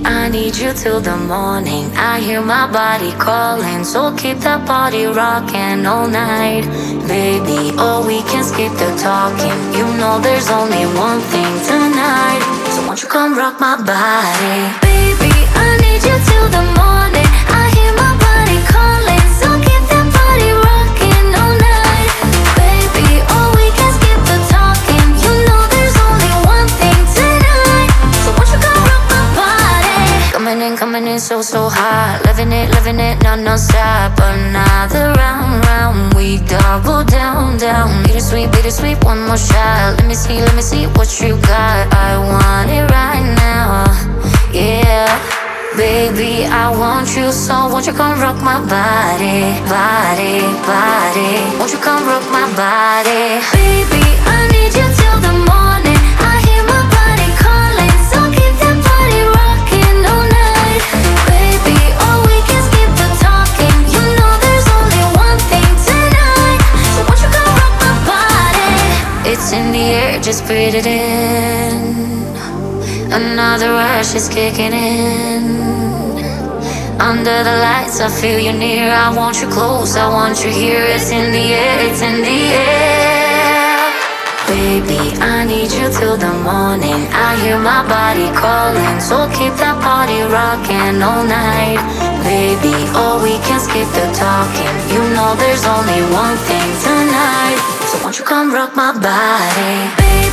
I need you till the morning. I hear my body calling, so keep that body rocking all night. Baby, oh, we can skip the talking. You know there's only one thing tonight. So won't you come rock my body? Baby, I need you till the morning. I hear my body calling, so keep that body rocking all night. Baby, oh, we can skip the talking. You know there's only one thing tonight. So won't you come rock my body? Coming in so hot. Living it, non-stop. Another round, we double down. Bittersweet, one more shot. Let me see what you got. I want it right now, yeah. Baby, I want you, so won't you come rock my body? Won't you come rock my body? Baby, I need you till the morning. I hear my body calling, so keep that body rocking all night. Baby, oh, we can skip the talking. You know there's only one thing tonight. So won't you come rock my body? It's in the air, just breathe it in. Another rush is kicking in. Under the lights, I feel you near. I want you close, I want you here. It's in the air, it's in the air. Baby, I need you till the morning. I hear my body calling, so keep that body rocking all night. Baby, oh, we can skip the talking. You know there's only one thing tonight. So won't you come rock my body? Baby,